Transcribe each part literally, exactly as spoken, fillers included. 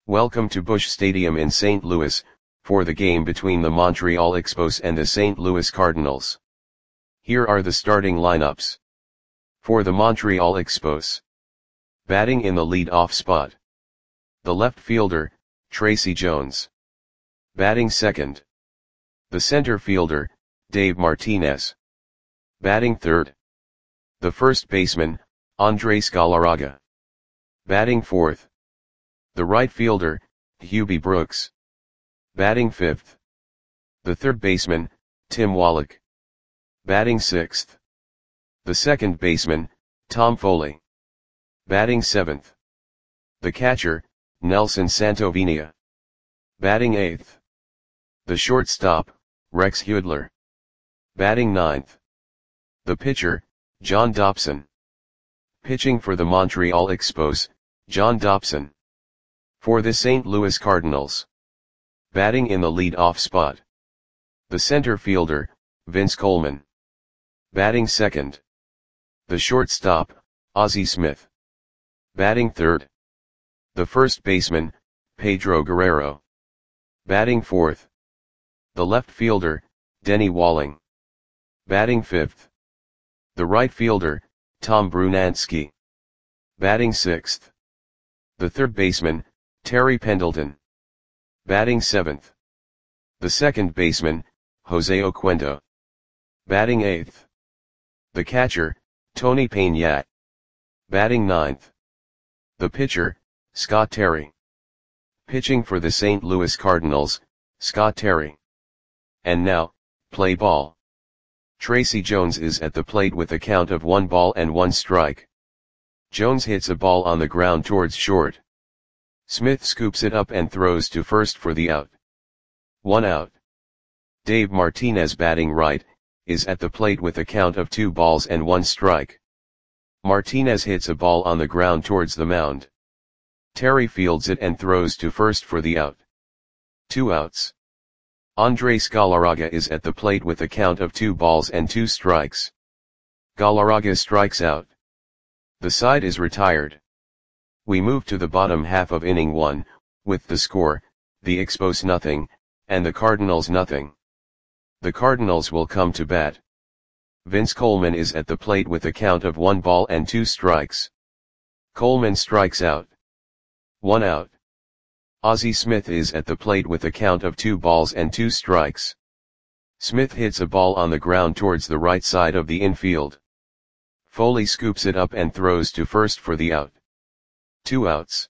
Welcome to Busch Stadium in Saint Louis, for the game between the Montreal Expos and the Saint Louis Cardinals. Here are the starting lineups. For the Montreal Expos. Batting in the lead-off spot. The left fielder, Tracy Jones. Batting second. The center fielder, Dave Martinez. Batting third. The first baseman, Andres Galarraga. Batting fourth. The right fielder, Hubie Brooks. Batting fifth. The third baseman, Tim Wallach. Batting sixth. The second baseman, Tom Foley. Batting seventh. The catcher, Nelson Santovenia. Batting eighth. The shortstop, Rex Hudler. Batting ninth. The pitcher, John Dobson. Pitching for the Montreal Expos, John Dobson. For the Saint Louis Cardinals. Batting in the lead-off spot. The center fielder, Vince Coleman. Batting second. The shortstop, Ozzie Smith. Batting third. The first baseman, Pedro Guerrero. Batting fourth. The left fielder, Denny Walling. Batting fifth. The right fielder, Tom Brunansky. Batting sixth. The third baseman, Terry Pendleton. Batting seventh. The second baseman, Jose Oquendo. Batting eighth. The catcher, Tony Payne. Batting ninth. The pitcher, Scott Terry. Pitching for the Saint Louis Cardinals, Scott Terry. And now, play ball. Tracy Jones is at the plate with a count of one ball and one strike. Jones hits a ball on the ground towards short. Smith scoops it up and throws to first for the out. One out. Dave Martinez, batting right, is at the plate with a count of two balls and one strike. Martinez hits a ball on the ground towards the mound. Terry fields it and throws to first for the out. Two outs. Andres Galarraga is at the plate with a count of two balls and two strikes. Galarraga strikes out. The side is retired. We move to the bottom half of inning one, with the score, the Expos nothing, and the Cardinals nothing. The Cardinals will come to bat. Vince Coleman is at the plate with a count of one ball and two strikes. Coleman strikes out. One out. Ozzie Smith is at the plate with a count of two balls and two strikes. Smith hits a ball on the ground towards the right side of the infield. Foley scoops it up and throws to first for the out. Two outs.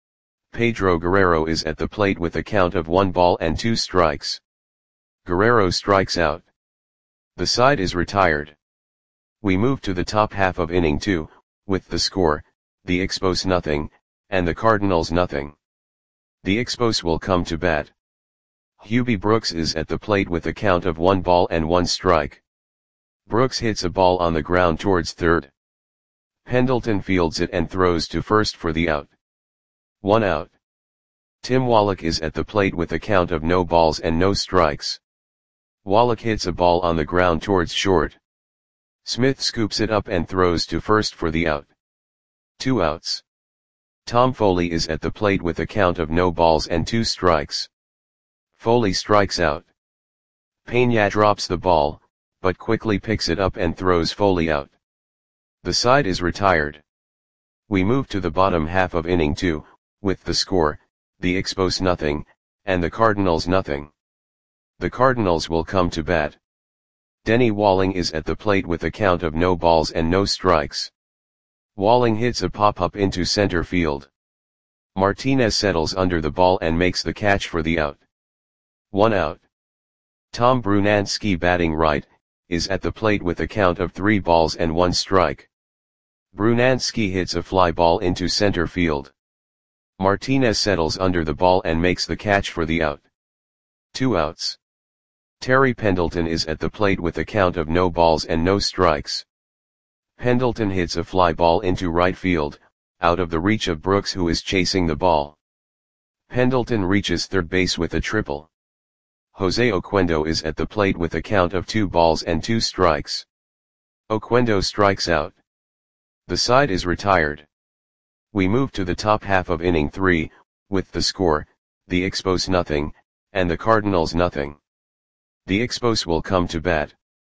Pedro Guerrero is at the plate with a count of one ball and two strikes. Guerrero strikes out. The side is retired. We move to the top half of inning two, with the score, the Expos nothing, and the Cardinals nothing. The Expos will come to bat. Hubie Brooks is at the plate with a count of one ball and one strike. Brooks hits a ball on the ground towards third. Pendleton fields it and throws to first for the out. One out. Tim Wallach is at the plate with a count of no balls and no strikes. Wallach hits a ball on the ground towards short. Smith scoops it up and throws to first for the out. Two outs. Tom Foley is at the plate with a count of no balls and two strikes. Foley strikes out. Pena drops the ball, but quickly picks it up and throws Foley out. The side is retired. We move to the bottom half of inning two, with the score, the Expos nothing, and the Cardinals nothing. The Cardinals will come to bat. Denny Walling is at the plate with a count of no balls and no strikes. Walling hits a pop-up into center field. Martinez settles under the ball and makes the catch for the out. One out. Tom Brunansky, batting right, is at the plate with a count of three balls and one strike. Brunansky hits a fly ball into center field. Martinez settles under the ball and makes the catch for the out. Two outs. Terry Pendleton is at the plate with a count of no balls and no strikes. Pendleton hits a fly ball into right field, out of the reach of Brooks, who is chasing the ball. Pendleton reaches third base with a triple. Jose Oquendo is at the plate with a count of two balls and two strikes. Oquendo strikes out. The side is retired. We move to the top half of inning three, with the score, the Expos nothing, and the Cardinals nothing. The Expos will come to bat.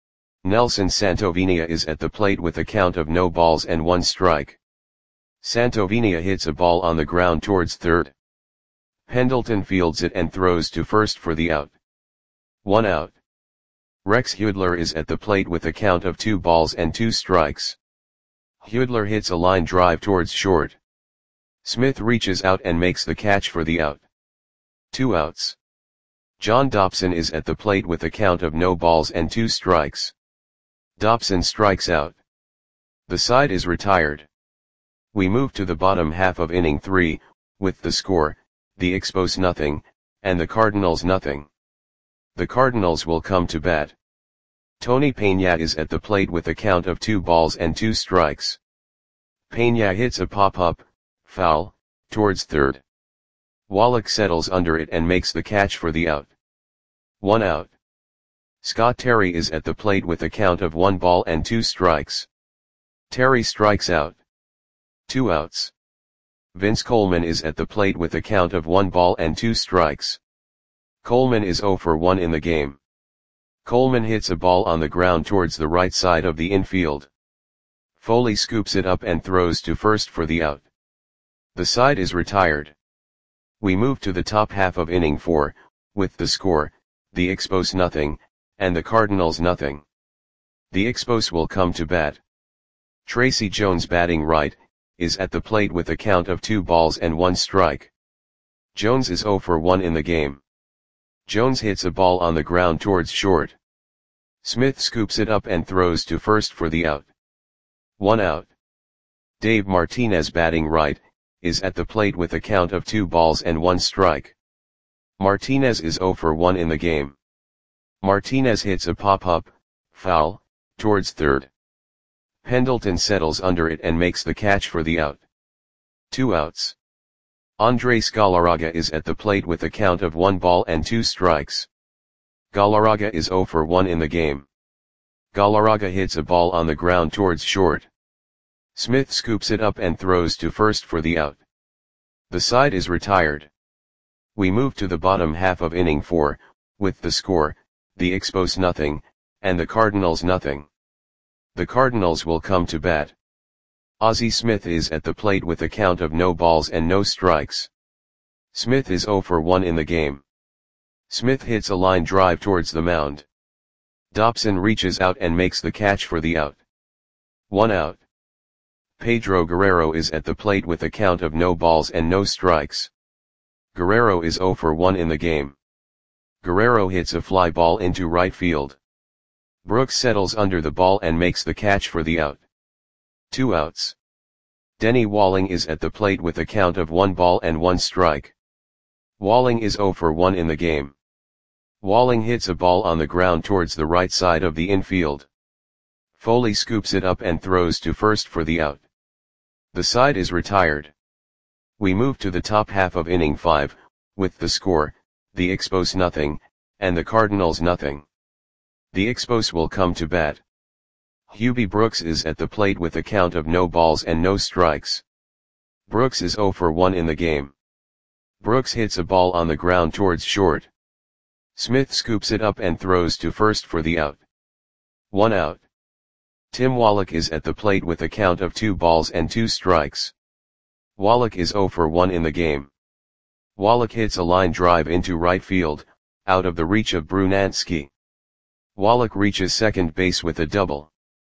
Nelson Santovenia is at the plate with a count of no balls and one strike. Santovenia hits a ball on the ground towards third. Pendleton fields it and throws to first for the out. One out. Rex Hudler is at the plate with a count of two balls and two strikes. Hudler hits a line drive towards short. Smith reaches out and makes the catch for the out. Two outs. John Dobson is at the plate with a count of no balls and two strikes. Dobson strikes out. The side is retired. We move to the bottom half of inning three, with the score, the Expos nothing, and the Cardinals nothing. The Cardinals will come to bat. Tony Peña is at the plate with a count of two balls and two strikes. Peña hits a pop-up, foul, towards third. Wallach settles under it and makes the catch for the out. One out. Scott Terry is at the plate with a count of one ball and two strikes. Terry strikes out. Two outs. Vince Coleman is at the plate with a count of one ball and two strikes. Coleman is oh for one in the game. Coleman hits a ball on the ground towards the right side of the infield. Foley scoops it up and throws to first for the out. The side is retired. We move to the top half of inning four, with the score, the Expos nothing, and the Cardinals nothing. The Expos will come to bat. Tracy Jones batting right, is at the plate with a count of two balls and one strike. Jones is oh for one in the game. Jones hits a ball on the ground towards short. Smith scoops it up and throws to first for the out. One out. Dave Martinez batting right, is at the plate with a count of two balls and one strike. Martinez is oh for one in the game. Martinez hits a pop-up, foul, towards third. Pendleton settles under it and makes the catch for the out. Two outs. Andres Galarraga is at the plate with a count of one ball and two strikes. Galarraga is oh for one in the game. Galarraga hits a ball on the ground towards short. Smith scoops it up and throws to first for the out. The side is retired. We move to the bottom half of inning four, with the score, the Expos nothing, and the Cardinals nothing. The Cardinals will come to bat. Ozzie Smith is at the plate with a count of no balls and no strikes. Smith is oh for one in the game. Smith hits a line drive towards the mound. Dobson reaches out and makes the catch for the out. One out. Pedro Guerrero is at the plate with a count of no balls and no strikes. Guerrero is oh for one in the game. Guerrero hits a fly ball into right field. Brooks settles under the ball and makes the catch for the out. Two outs. Denny Walling is at the plate with a count of one ball and one strike. Walling is oh for one in the game. Walling hits a ball on the ground towards the right side of the infield. Foley scoops it up and throws to first for the out. The side is retired. We move to the top half of inning five, with the score, the Expos nothing, and the Cardinals nothing. The Expos will come to bat. Hubie Brooks is at the plate with a count of no balls and no strikes. Brooks is oh for one in the game. Brooks hits a ball on the ground towards short. Smith scoops it up and throws to first for the out. One out. Tim Wallach is at the plate with a count of two balls and two strikes. Wallach is oh for one in the game. Wallach hits a line drive into right field, out of the reach of Brunansky. Wallach reaches second base with a double.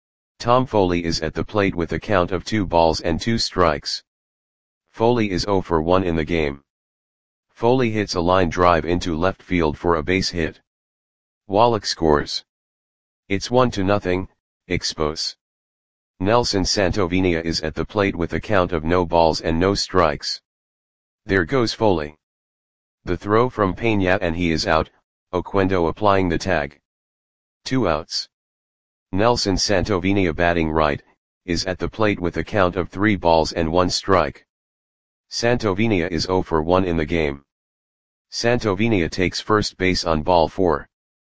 Tom Foley is at the plate with a count of two balls and two strikes. Foley is oh for one in the game. Foley hits a line drive into left field for a base hit. Wallach scores. It's one to nothing, Expos. Nelson Santovenia is at the plate with a count of no balls and no strikes. There goes Foley. The throw from Peña and he is out, Oquendo applying the tag. Two outs. Nelson Santovenia batting right, is at the plate with a count of three balls and one strike. Santovenia is oh for one in the game. Santovenia takes first base on ball four.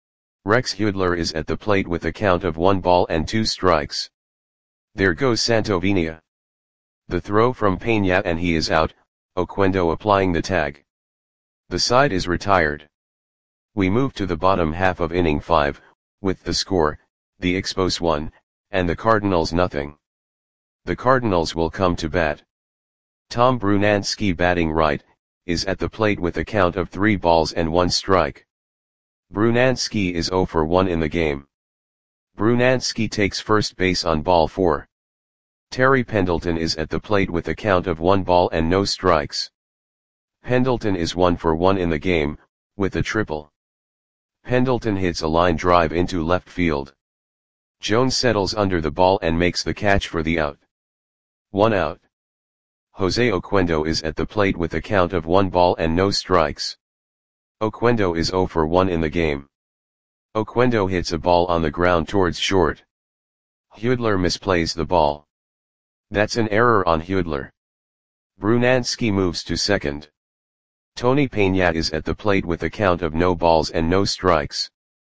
Rex Hudler is at the plate with a count of one ball and two strikes. There goes Santovenia. The throw from Peña and he is out, Oquendo applying the tag. The side is retired. We move to the bottom half of inning five, with the score, the Expos one, and the Cardinals nothing. The Cardinals will come to bat. Tom Brunansky batting right, is at the plate with a count of three balls and one strike. Brunansky is oh for one in the game. Brunansky takes first base on ball four. Terry Pendleton is at the plate with a count of one ball and no strikes. Pendleton is one for one in the game, with a triple. Pendleton hits a line drive into left field. Jones settles under the ball and makes the catch for the out. One out. Jose Oquendo is at the plate with a count of one ball and no strikes. Oquendo is oh for one in the game. Oquendo hits a ball on the ground towards short. Hudler misplays the ball. That's an error on Hudler. Brunansky moves to second. Tony Peña is at the plate with a count of no balls and no strikes.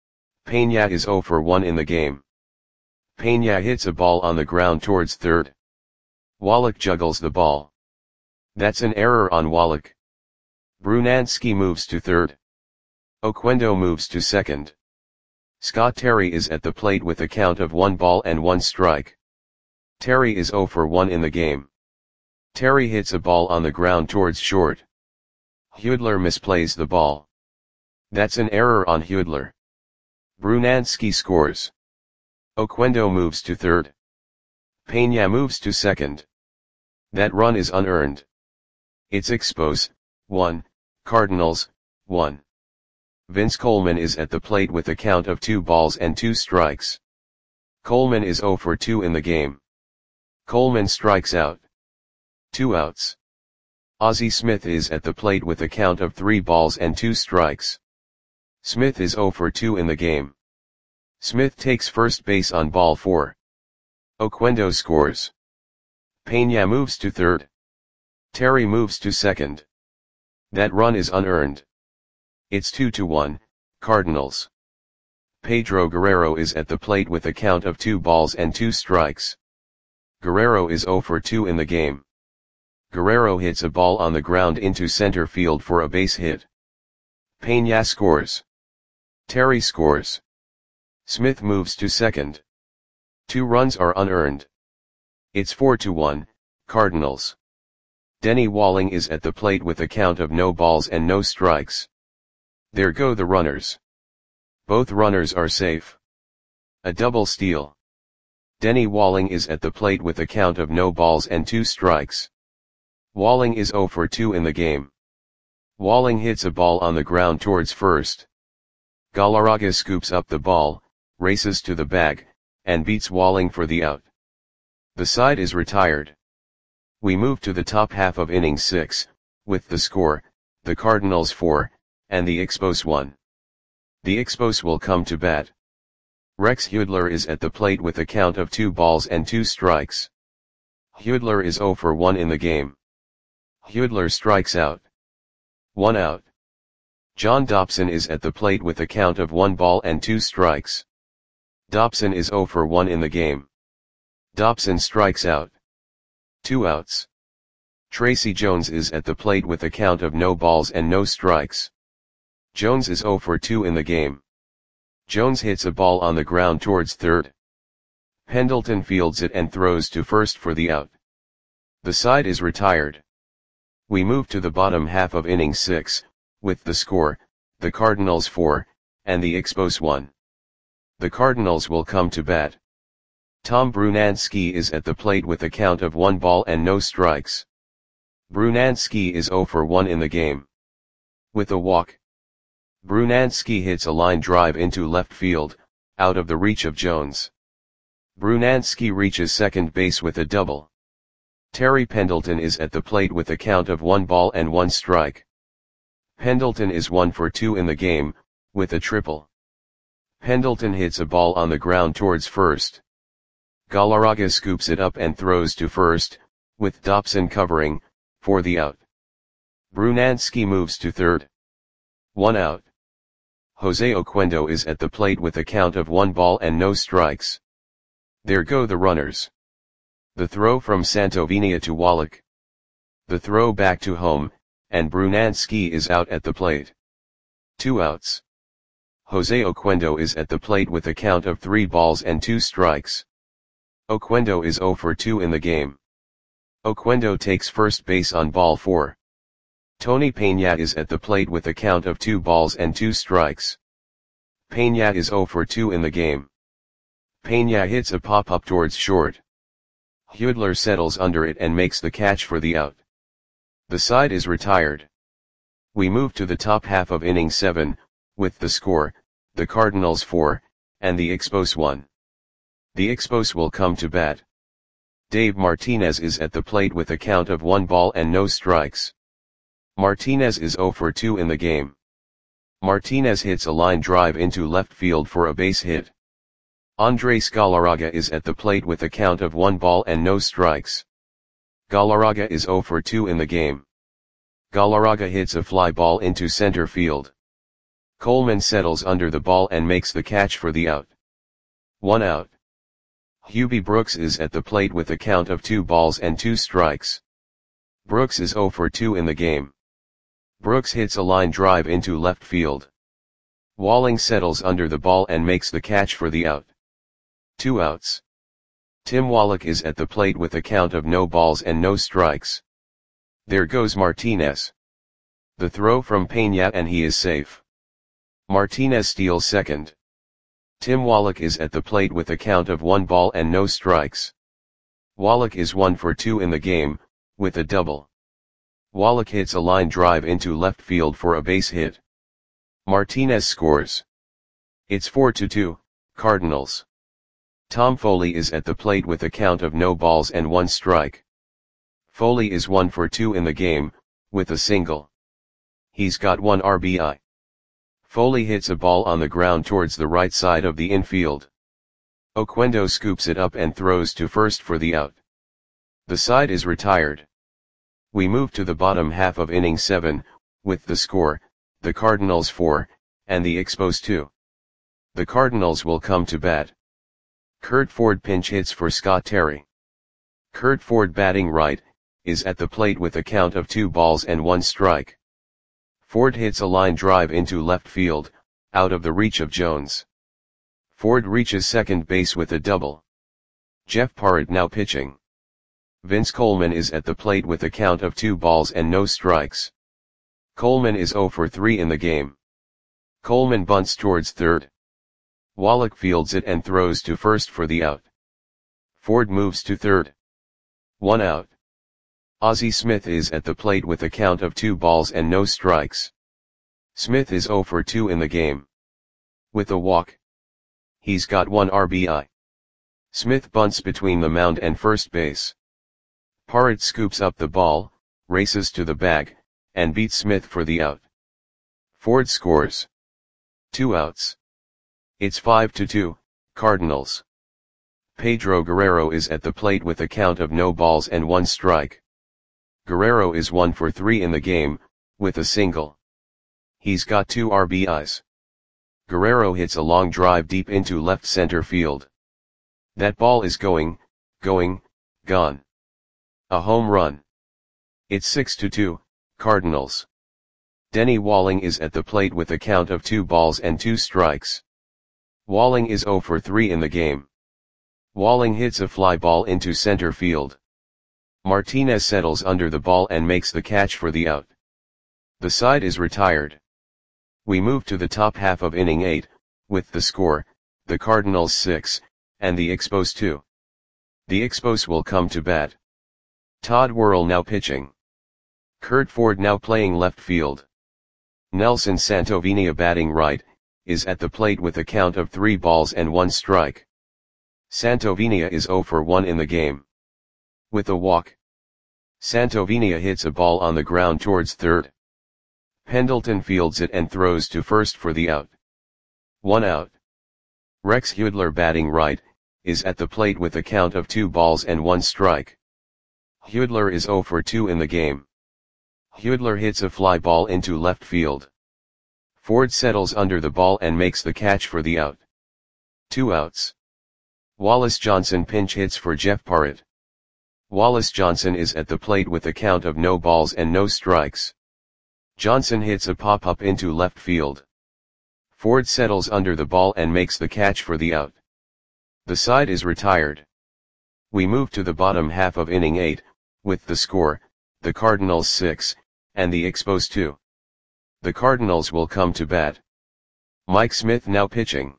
Peña is oh for one in the game. Peña hits a ball on the ground towards third. Wallach juggles the ball. That's an error on Wallach. Brunansky moves to third. Oquendo moves to second. Scott Terry is at the plate with a count of one ball and one strike. Terry is oh for one in the game. Terry hits a ball on the ground towards short. Hudler misplays the ball. That's an error on Hudler. Brunansky scores. Oquendo moves to third. Peña moves to second. That run is unearned. It's Expos, one, Cardinals, one. Vince Coleman is at the plate with a count of two balls and two strikes. Coleman is oh for two in the game. Coleman strikes out. Two outs. Ozzie Smith is at the plate with a count of three balls and two strikes. Smith is oh for two in the game. Smith takes first base on ball four. Oquendo scores. Peña moves to third. Terry moves to second. That run is unearned. It's two to one, Cardinals. Pedro Guerrero is at the plate with a count of two balls and two strikes. Guerrero is oh for two in the game. Guerrero hits a ball on the ground into center field for a base hit. Peña scores. Terry scores. Smith moves to second. Two runs are unearned. It's four to one, Cardinals. Denny Walling is at the plate with a count of no balls and no strikes. There go the runners. Both runners are safe. A double steal. Denny Walling is at the plate with a count of no balls and two strikes. Walling is oh for two in the game. Walling hits a ball on the ground towards first. Galarraga scoops up the ball, races to the bag, and beats Walling for the out. The side is retired. We move to the top half of inning six, with the score, the Cardinals four, and the Expos one. The Expos will come to bat. Rex Hudler is at the plate with a count of two balls and two strikes. Hudler is oh for one in the game. Hudler strikes out. One out. John Dobson is at the plate with a count of one ball and two strikes. Dobson is oh for one in the game. Dobson strikes out. Two outs. Tracy Jones is at the plate with a count of no balls and no strikes. Jones is oh for two in the game. Jones hits a ball on the ground towards third. Pendleton fields it and throws to first for the out. The side is retired. We move to the bottom half of inning six, with the score, the Cardinals four, and the Expos one. The Cardinals will come to bat. Tom Brunansky is at the plate with a count of one ball and no strikes. Brunansky is oh for one in the game. With a walk. Brunansky hits a line drive into left field, out of the reach of Jones. Brunansky reaches second base with a double. Terry Pendleton is at the plate with a count of one ball and one strike. Pendleton is one for two in the game, with a triple. Pendleton hits a ball on the ground towards first. Galarraga scoops it up and throws to first, with Dobson covering, for the out. Brunansky moves to third. One out. Jose Oquendo is at the plate with a count of one ball and no strikes. There go the runners. The throw from Santovenia to Wallach. The throw back to home, and Brunansky is out at the plate. Two outs. Jose Oquendo is at the plate with a count of three balls and two strikes. Oquendo is oh for two in the game. Oquendo takes first base on ball four. Tony Peña is at the plate with a count of two balls and two strikes. Peña is oh for two in the game. Peña hits a pop-up towards short. Hudler settles under it and makes the catch for the out. The side is retired. We move to the top half of inning seven, with the score, the Cardinals four, and the Expos one. The Expos will come to bat. Dave Martinez is at the plate with a count of one ball and no strikes. Martinez is oh for two in the game. Martinez hits a line drive into left field for a base hit. Andres Galarraga is at the plate with a count of one ball and no strikes. Galarraga is oh for two in the game. Galarraga hits a fly ball into center field. Coleman settles under the ball and makes the catch for the out. One out. Hubie Brooks is at the plate with a count of two balls and two strikes. Brooks is oh for two in the game. Brooks hits a line drive into left field. Walling settles under the ball and makes the catch for the out. Two outs. Tim Wallach is at the plate with a count of no balls and no strikes. There goes Martinez. The throw from Peña and he is safe. Martinez steals second. Tim Wallach is at the plate with a count of one ball and no strikes. Wallach is one for two in the game, with a double. Wallach hits a line drive into left field for a base hit. Martinez scores. It's four to two, Cardinals. Tom Foley is at the plate with a count of no balls and one strike. Foley is one for two in the game, with a single. He's got one R B I. Foley hits a ball on the ground towards the right side of the infield. Oquendo scoops it up and throws to first for the out. The side is retired. We move to the bottom half of inning seven, with the score, the Cardinals four, and the Expos two. The Cardinals will come to bat. Curt Ford pinch hits for Scott Terry. Curt Ford, batting right, is at the plate with a count of two balls and one strike. Ford hits a line drive into left field, out of the reach of Jones. Ford reaches second base with a double. Jeff Parrott now pitching. Vince Coleman is at the plate with a count of two balls and no strikes. Coleman is oh for three in the game. Coleman bunts towards third. Wallach fields it and throws to first for the out. Ford moves to third. One out. Ozzie Smith is at the plate with a count of two balls and no strikes. Smith is oh for two in the game. With a walk. He's got one R B I. Smith bunts between the mound and first base. Parrott scoops up the ball, races to the bag, and beats Smith for the out. Ford scores. Two outs. It's five to two, Cardinals. Pedro Guerrero is at the plate with a count of no balls and one strike. Guerrero is one for three in the game, with a single. He's got two R B Is. Guerrero hits a long drive deep into left center field. That ball is going, going, gone. A home run. It's six to two, Cardinals. Denny Walling is at the plate with a count of two balls and two strikes. Walling is oh for three in the game. Walling hits a fly ball into center field. Martinez settles under the ball and makes the catch for the out. The side is retired. We move to the top half of inning eight, with the score, the Cardinals six, and the Expos two. The Expos will come to bat. Todd Worrell now pitching. Curt Ford now playing left field. Nelson Santovenia, batting right, is at the plate with a count of three balls and one strike. Santovenia is oh for one in the game. With a walk. Santovenia hits a ball on the ground towards third. Pendleton fields it and throws to first for the out. One out. Rex Hudler, batting right, is at the plate with a count of two balls and one strike. Hudler is oh for two in the game. Hudler hits a fly ball into left field. Ford settles under the ball and makes the catch for the out. Two outs. Wallace Johnson pinch hits for Jeff Parrott. Wallace Johnson is at the plate with a count of no balls and no strikes. Johnson hits a pop-up into left field. Ford settles under the ball and makes the catch for the out. The side is retired. We move to the bottom half of inning eight, with the score, the Cardinals six, and the Expos two. The Cardinals will come to bat. Mike Smith now pitching.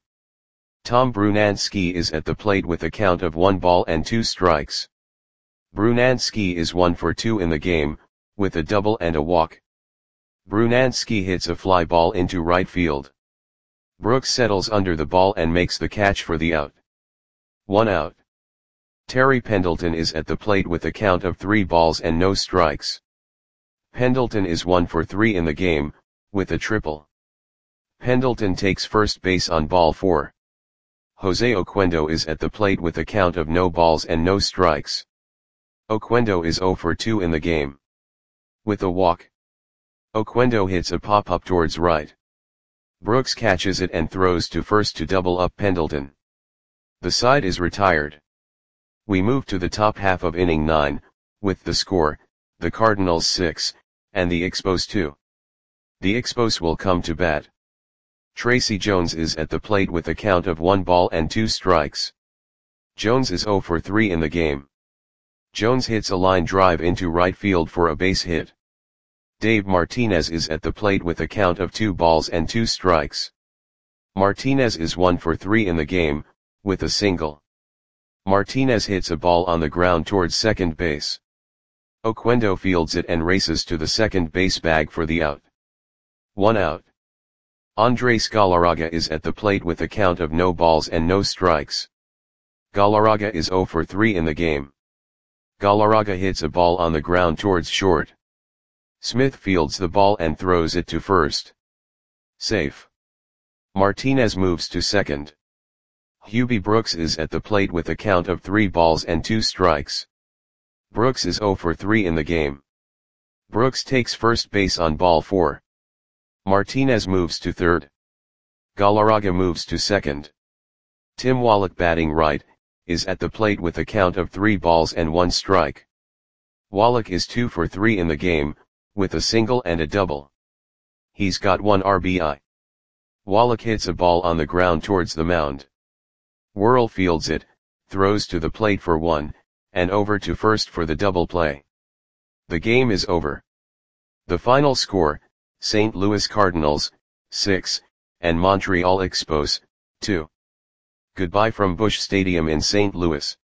Tom Brunansky is at the plate with a count of one ball and two strikes. Brunansky is one for two in the game, with a double and a walk. Brunansky hits a fly ball into right field. Brooks settles under the ball and makes the catch for the out. One out. Terry Pendleton is at the plate with a count of three balls and no strikes. Pendleton is one for three in the game, with a triple. Pendleton takes first base on ball four. Jose Oquendo is at the plate with a count of no balls and no strikes. Oquendo is zero for two in the game. With a walk. Oquendo hits a pop-up towards right. Brooks catches it and throws to first to double up Pendleton. The side is retired. We move to the top half of inning nine, with the score, the Cardinals six, and the Expos two. The Expos will come to bat. Tracy Jones is at the plate with a count of one ball and two strikes. Jones is zero for three in the game. Jones hits a line drive into right field for a base hit. Dave Martinez is at the plate with a count of two balls and two strikes. Martinez is one for three in the game, with a single. Martinez hits a ball on the ground towards second base. Oquendo fields it and races to the second base bag for the out. One out. Andres Galarraga is at the plate with a count of no balls and no strikes. Galarraga is zero for three in the game. Galarraga hits a ball on the ground towards short. Smith fields the ball and throws it to first. Safe. Martinez moves to second. Hubie Brooks is at the plate with a count of three balls and two strikes. Brooks is zero for three in the game. Brooks takes first base on ball four. Martinez moves to third. Galarraga moves to second. Tim Wallach batting right, is at the plate with a count of three balls and one strike. Wallach is two for three in the game, with a single and a double. He's got one R B I. Wallach hits a ball on the ground towards the mound. Worrell fields it, throws to the plate for one, and over to first for the double play. The game is over. The final score, Saint Louis Cardinals, six, and Montreal Expos, two. Goodbye from Busch Stadium in Saint Louis.